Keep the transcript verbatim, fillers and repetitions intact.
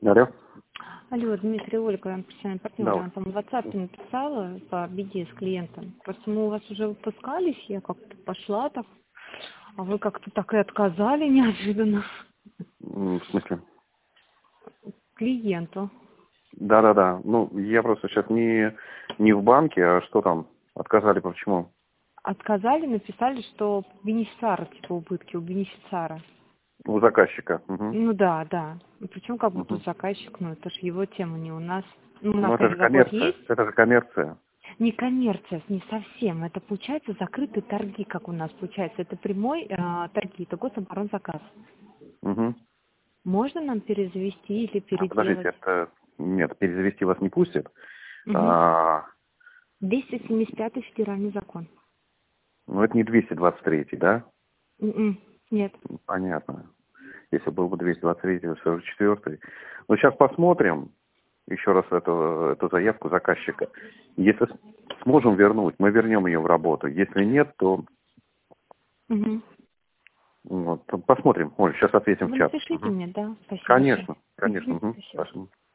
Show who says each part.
Speaker 1: Алло.
Speaker 2: Алло, Дмитрий, Ольга, я профессиональный партнер.
Speaker 1: Да.
Speaker 2: Я там в WhatsApp написала по беде с клиентом. Просто мы у вас уже выпускались, я как-то пошла так, а вы как-то так и отказали неожиданно
Speaker 1: М, В смысле?
Speaker 2: клиенту.
Speaker 1: Да-да-да. Ну, я просто сейчас не, не в банке, а что там? Отказали почему?
Speaker 2: Отказали, написали, что бенефициара, типа убытки у бенефициара.
Speaker 1: У заказчика. Угу.
Speaker 2: Ну да, да. Ну, причем как бы
Speaker 1: Угу.
Speaker 2: тут заказчик, ну это же его тема, не у нас. Ну, у
Speaker 1: Ну,
Speaker 2: нас,
Speaker 1: это же
Speaker 2: конечно, доход
Speaker 1: коммерция.
Speaker 2: есть.
Speaker 1: Это же коммерция.
Speaker 2: Не коммерция, не совсем. Это получается закрытые торги, как у нас получается. Это прямой э, торги, это гособоронзаказ.
Speaker 1: Угу.
Speaker 2: Можно нам перезавести или
Speaker 1: А, подождите,
Speaker 2: переделать?
Speaker 1: это... Нет, перезавести вас не пустят.
Speaker 2: Угу.
Speaker 1: А,
Speaker 2: двести семьдесят пятый федеральный закон.
Speaker 1: ну, это не двести двадцать три, да?
Speaker 2: М-м, нет.
Speaker 1: Понятно. Если был бы двести двадцать три, сорок четыре. Ну, сейчас посмотрим еще раз эту, эту заявку заказчика. Если с- сможем вернуть, мы вернем ее в работу. Если нет, то
Speaker 2: Угу.
Speaker 1: вот, посмотрим. Оль, сейчас ответим в
Speaker 2: Вы
Speaker 1: чат.
Speaker 2: напишите
Speaker 1: Мгм.
Speaker 2: мне, да? Спасибо большое.
Speaker 1: Конечно, конечно.
Speaker 2: Угу.
Speaker 1: Угу.
Speaker 2: Спасибо.
Speaker 1: Спасибо.